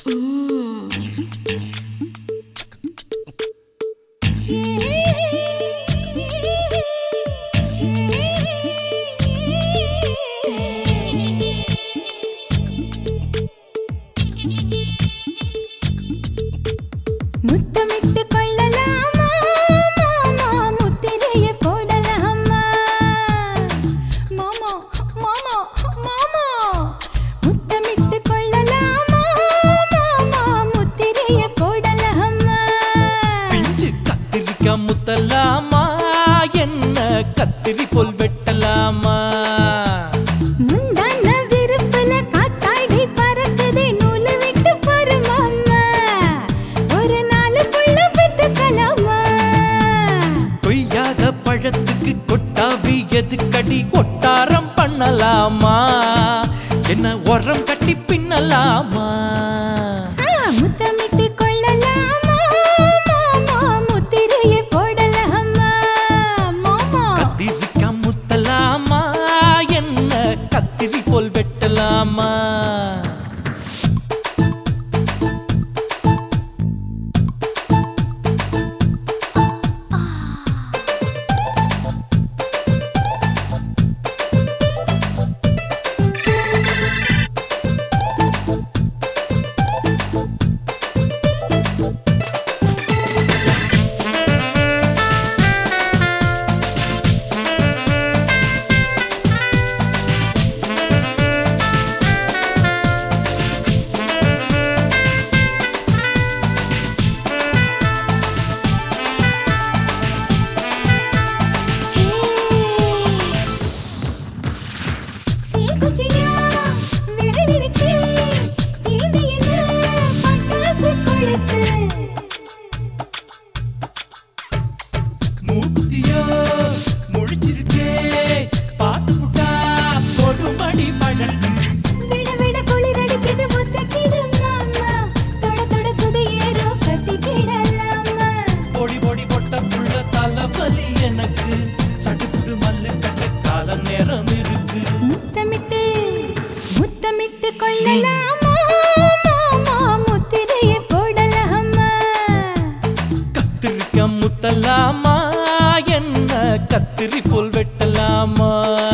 முத்தமிட்டு கொள்ளலாமா மாமா முத்திரையை போடலாமா மாமா மாமா மாமா முத்தமிட்டு கொள்ளலாமா மாமா முத்திரையை போடலாமா பிஞ்சு கத்திரிக்காய் முத்தலாமா என்ன கத்திரி போல் வெட்டலாமா முந்தான விருப்பல காத்தாடி பறக்குதே நூலு விட்டு பாரு மாமா ஒரு நாலு புள்ள பெத்துக்கலாமா கொய்யாத பழத்துக்கு கொட்டாவி எதுக்கடி ஒட்டாரம் பண்ணலாமா என்ன உரம் கட்டி பின்னலாமா முத்தமிட்டு கொள்ளலாமா மாமா முத்திரையை போடலாமா மாமா கத்திரிக்காய் முத்தலாமா என்ன கத்திரி போல் வெட்டலாமா மூக்குத்தியோ முழிச்சிருக்கே பாத்து புட்டா கொடுமடி பழக்கு விட விட குளிர் அடிக்குது ஒத்தக்கிடு மாமா தொட தொட சுதையேறோ கட்டிக்கிடலாமா பொடி பொடி பொட்ட புள்ள தலைவலி எனக்கு சடுக்குடு மல்லு கட்ட கால நேரம் இருக்கு முத்தமிட்டு முத்தமிட்டு கொள்ளலாமா மாமா முத்திரையை போடலாமா கத்திரிக்காய் முத்தலாமா என்ன கத்திரி போல் வெட்டலாமா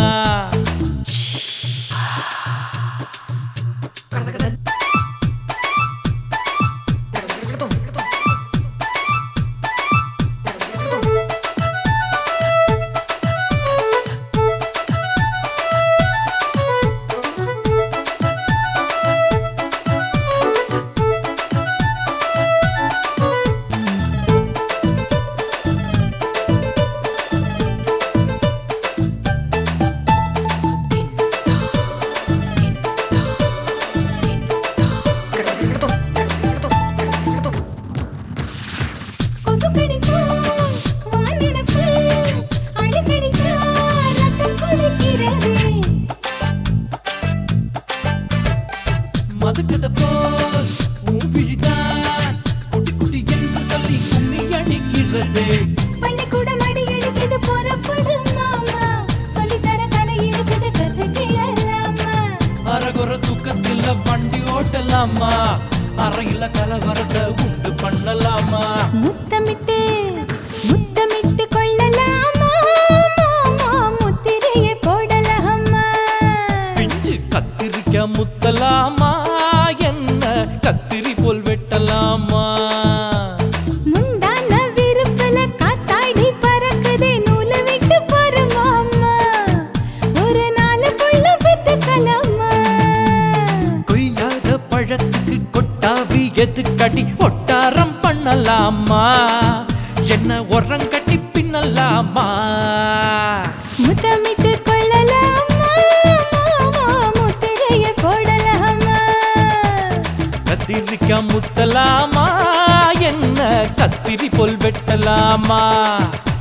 மதுக்கத போல் உன் விழிதான் குட்டி குட்டி என்று சொல்லி கும்மி அடிக்கிறதே பள்ளிக்கூடம் அடி எடுக்குது புறப்படு மாமா சொல்லித்தர கலை இருக்குது கத்துக்கிடலாமா அரகுற தூக்கத்தில் வண்டி ஓட்டலாமா அறையில கலவரத்தை உண்டு பண்ணலாமா முத்தமிட்டு முத்தமிட்டு கொள்ளலாமா மாமா முத்திரையை போடலாமா பிஞ்சு கத்திரிக்காய் முத்தலாமா என்ன கத்திரி போல் வெட்டலாமா முந்தான விருப்பல காத்தாடி பறக்குதே நூலு விட்டு பாரு மாமா ஒரு நாலு புள்ள பெத்துக்கலாமா கொய்யாத பழத்துக்கு கொட்டாவி எதுக்கடி ஒட்டாரம் பண்ணலாமா என்ன உரம் கட்டி பின்னலாமா முத்தமிட்டு கொள்ளலாமா மாமா முத்திரையை போடலாமா கத்திரிக்காய் முத்தலாமா என்ன கத்திரி போல் வெட்டலாமா